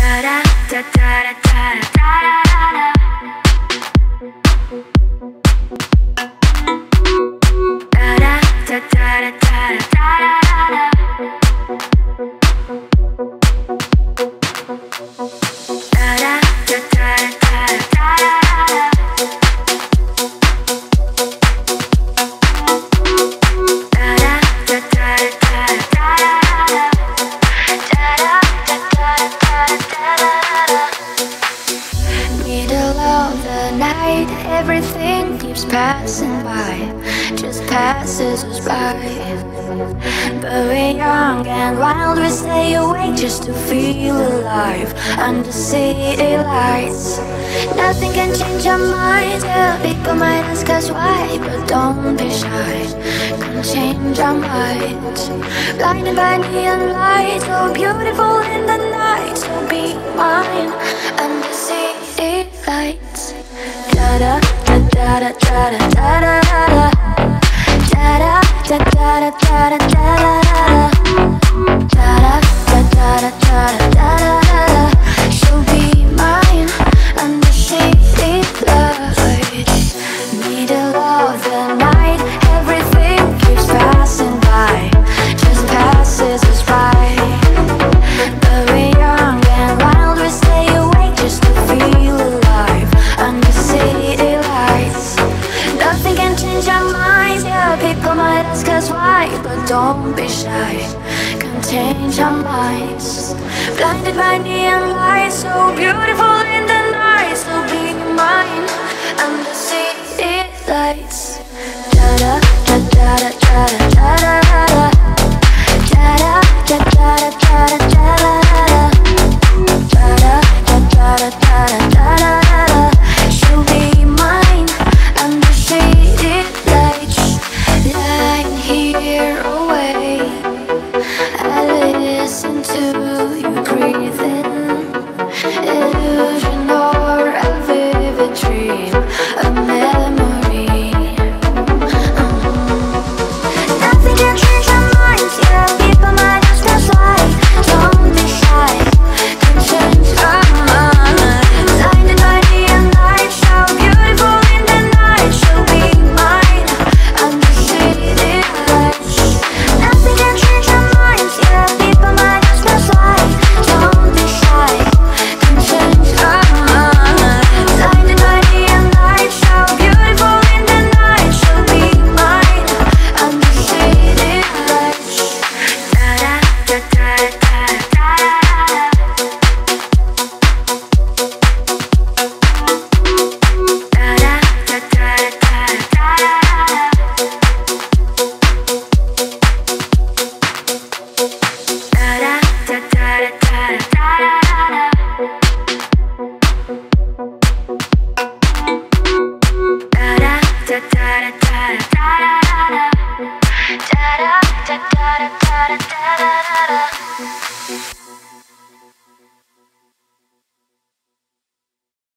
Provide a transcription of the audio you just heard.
Everything keeps passing by, just passes us by. But we're young and wild, we stay awake just to feel alive under city lights. Nothing can change our minds, yeah, people might ask us why, but don't be shy, can change our minds. Blinded by neon lights, so beautiful in the night, so be mine under city lights. Da-da, da-da, da-da, da-da, da-da, da-da, da-da, da-da, da-da, da-da, da-da, da-da, da-da, she'll be mine under city lights. Middle of the night, everything keeps passing by, just passes us by. But we're young and wild, we stay awake just to feel alive under city lights. Nothing can change our minds, yeah, people might ask us why, but don't be shy, can change our minds. Blinded by neon lights, so beautiful in the night, so be mine under city lights. Da-da, da-da, da-da, da-da, da-da, da-da, da-da, da-da, da-da.